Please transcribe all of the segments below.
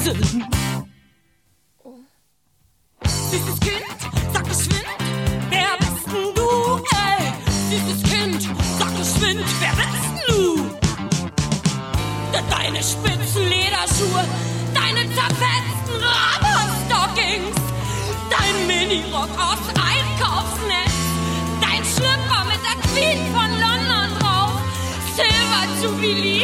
drin. Süßes Kind, sag geschwind, wer bist denn du, ey? Süßes Kind, sag geschwind, wer bist denn du? Deine spitzen Lederschuhe, deine zerfetzten Rubberstockings, dein Minirock aus Einkaufsnetz, dein Schlüpper mit der Queen von London drauf, Silver Jubilee.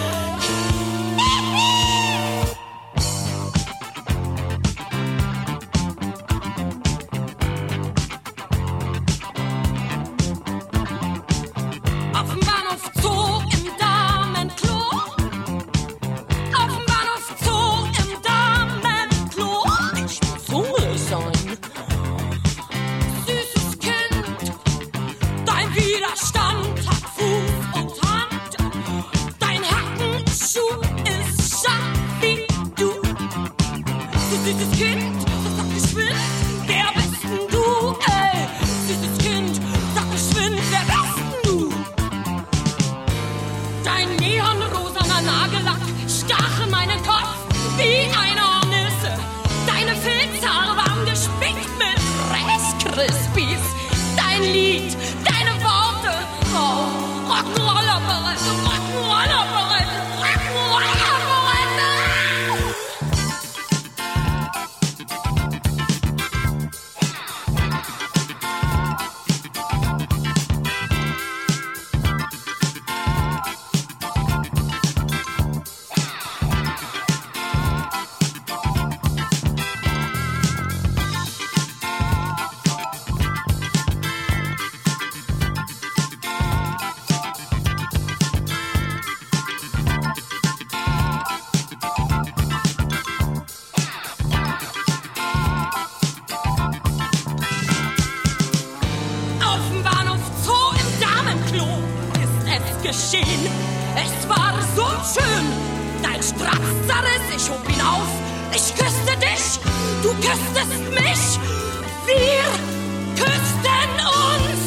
Auf dem Bahnhof Zoo im Damenklo. Auf dem Bahnhof Zoo im Damenklo. Ich muss hungrig sein. Süßes Kind, dein Widerstand hat Fuß und Hand. Dein Hackenschuh ist scharf wie du. Du süßes Kind, sag geschwind, wer bist denn du, ey? Süßes Kind, sag geschwind, wer bist denn du? Dein neonrosaner Nagellack stach in meinen Kopf wie eine Hornisse. Deine Filzhaare waren gespickt mit Rice Krispies. Dein Lied, deine Worte, oh, Rock'n'Roll-Operette, Rock'n'Roll-Operette, Rock'n'Roll-Operette. Auf dem Bahnhof Zoo im Damenklo ist es geschehen. Es war so schön. Dein Strapf zerriss, ich hob ihn auf. Ich küsste dich, du küsstest mich. Wir küssten uns.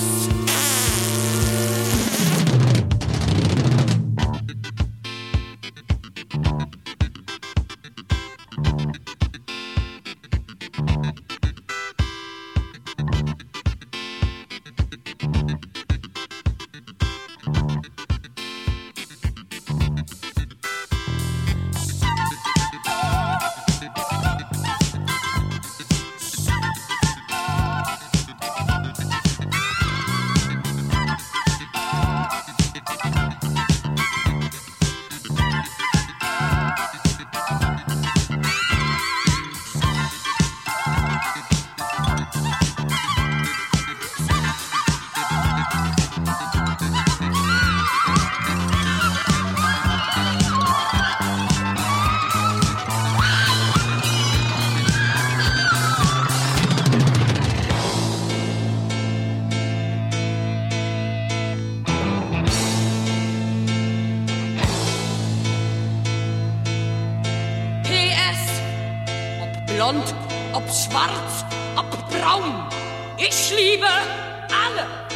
Blond, ob schwarz, ob braun. Ich liebe alle.